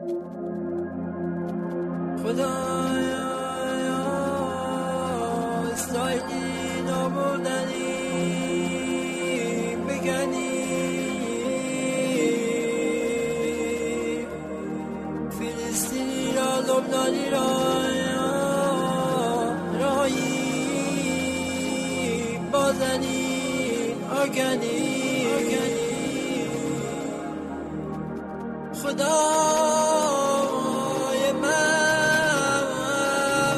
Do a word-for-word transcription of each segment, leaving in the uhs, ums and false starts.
خدایا اسرائیلی نابردنی بگنی فلسطینی را لبنانی را رایی بازنی آگنی خدای من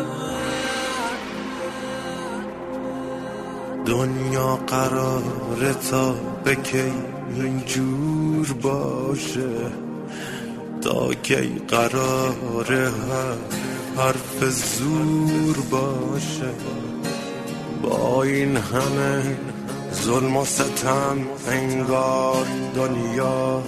دنیا قراره تا به کی اینجور باشه، تا کی قراره حرف زور باشه. با این همه ظلم و ستم انگار دنیا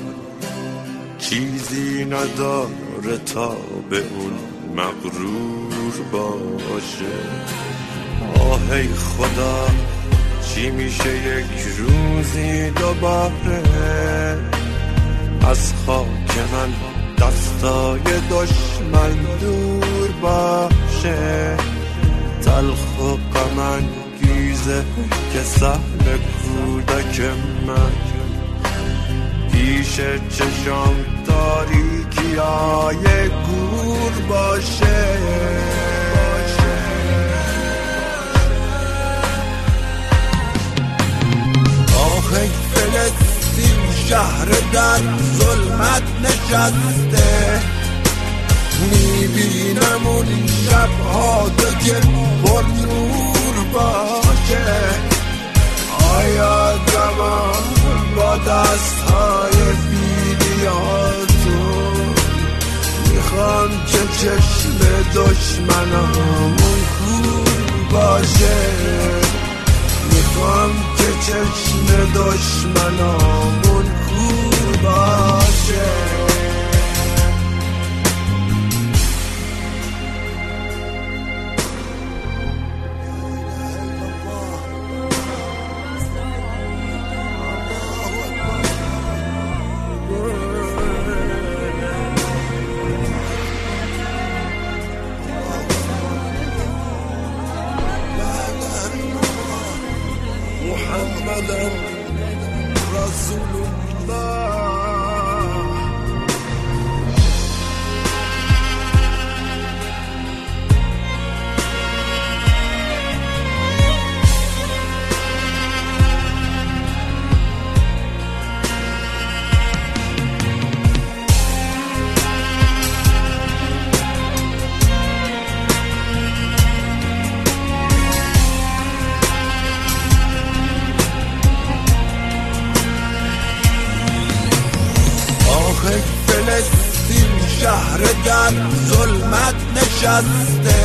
چیزی نداره تا به اون مغرور باشه. آه ای خدا چی میشه یک روزی دوباره از خاک من دستای دشمن دور باشه. تلخ و غم انگیزه که سهم کودک من پیش چشم تاریکی های گور باشه. آه ای فلسطین شهر در ظلمت نشسته، میبینم اون شبها که پر نور باشه. آیا زمان با دستهای بیدیاتون میخوام که چشم دشمنامون کور باشه، میخوام که چشم دشمنامون کور باشه. محمد رسول الله. فلسطین شهر در ظلمت نشسته،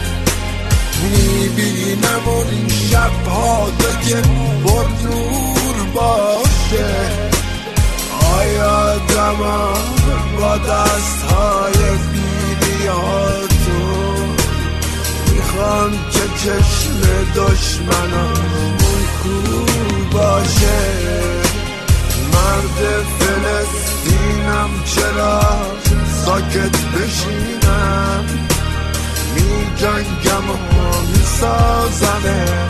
میبینم اون شبها که پر نور باشه. آیا زمان با دستهای بیدیاتون میخوام که چشم دشمنامون کور باشه. مرد فلسطینم چرا ساکت بشینم، می جنگم و می سازم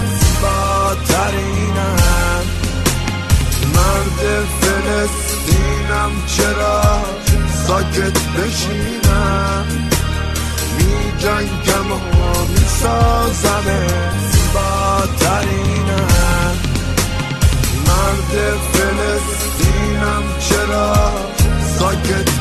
زیباترینم. مرد فلسطینم چرا ساکت بشینم، می جنگم و می سازم زیباترینم. مرد فلسطینم چرا ساکت